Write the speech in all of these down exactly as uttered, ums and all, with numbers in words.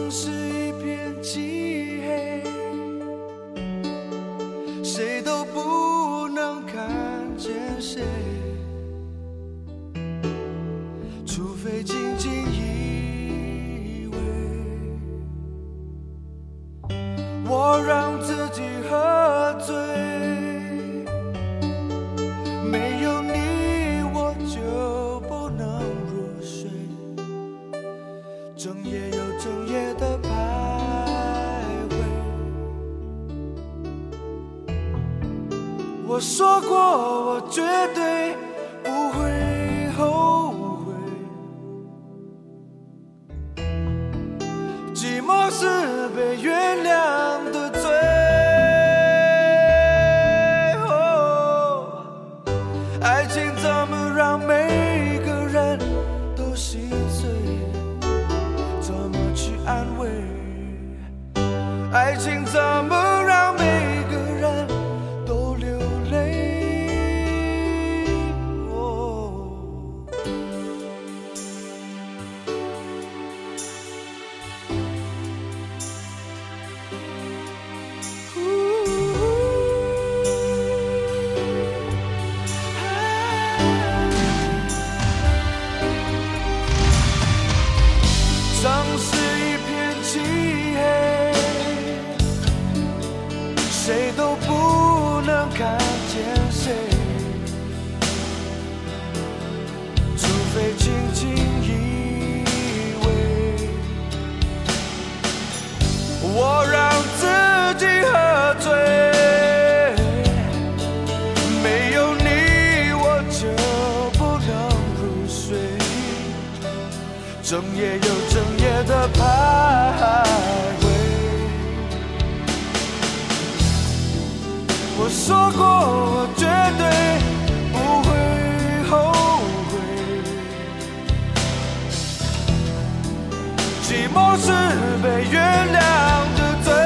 城市一片漆黑，谁都不能看见谁，除非紧紧依偎。我让自己喝醉，没有你我就不能入睡，整夜又整夜的徘徊。我说过我绝对不会后悔，寂寞是被原谅的罪。哦，爱情怎么让每个人都心碎？怎么去安慰？爱情怎么让每个人都流泪？哦，城市一片漆黑，谁都不能看见谁，除非轻轻依偎。我让自己喝醉，没有你我就不能入睡，整夜又整夜的徘徊。我说过我绝对不会后悔，寂寞是被原谅的罪。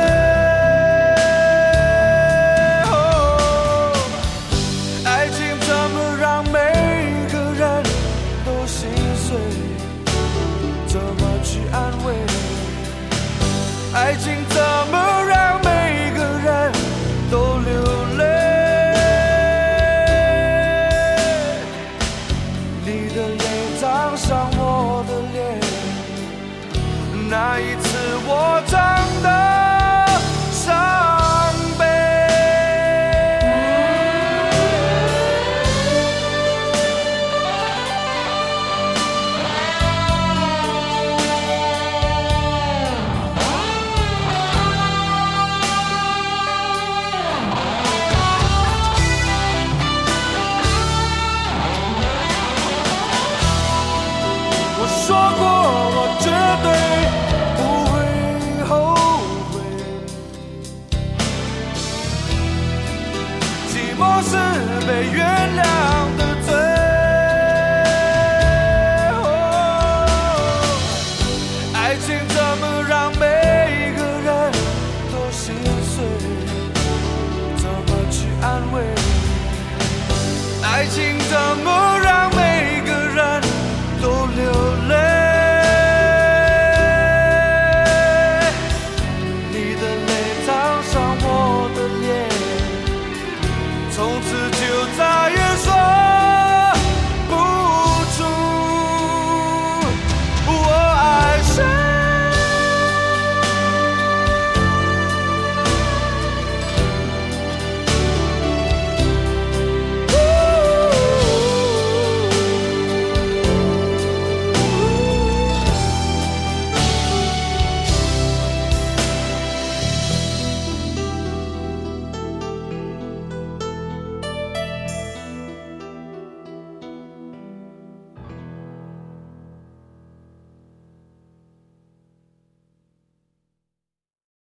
哦，爱情怎么让每个人都心碎？怎么去安慰？爱情怎么让每个人都流泪？你的泪脏上我的脸，那一次我真的伤悲。说过我绝对不会后悔，寂寞是被原谅的罪。哦，爱情怎么让每个人都心碎？怎么去安慰？爱情